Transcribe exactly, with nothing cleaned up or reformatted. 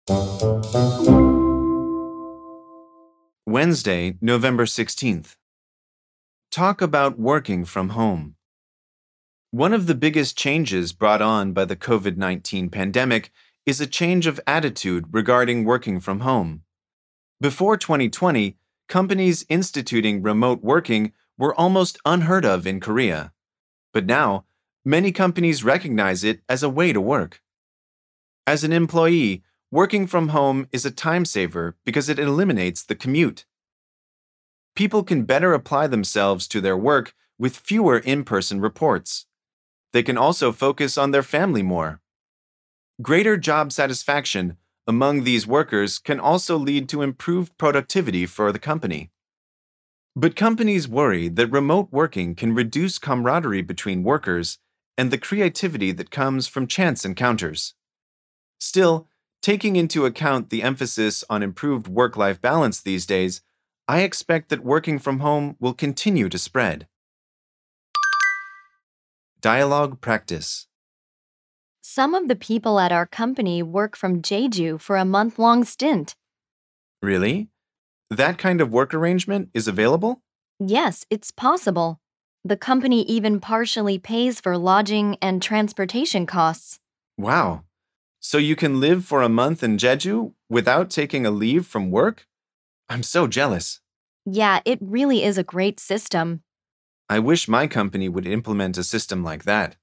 Wednesday, November sixteenth. Talk about working from home. One of the biggest changes brought on by the COVID nineteen pandemic is a change of attitude regarding working from home. Before twenty twenty, companies instituting remote working were almost unheard of in Korea. But now, many companies recognize it as a way to work. As an employee, working from home is a time saver because it eliminates the commute. People can better apply themselves to their work with fewer in-person reports. They can also focus on their family more. Greater job satisfaction among these workers can also lead to improved productivity for the company. But companies worry that remote working can reduce camaraderie between workers and the creativity that comes from chance encounters. Still, taking into account the emphasis on improved work-life balance these days, I expect that working from home will continue to spread. Dialogue practice. Some of the people at our company work from Jeju for a month-long stint. Really? That kind of work arrangement is available? Yes, it's possible. The company even partially pays for lodging and transportation costs. Wow. So you can live for a month in Jeju without taking a leave from work? I'm so jealous. Yeah, it really is a great system. I wish my company would implement a system like that.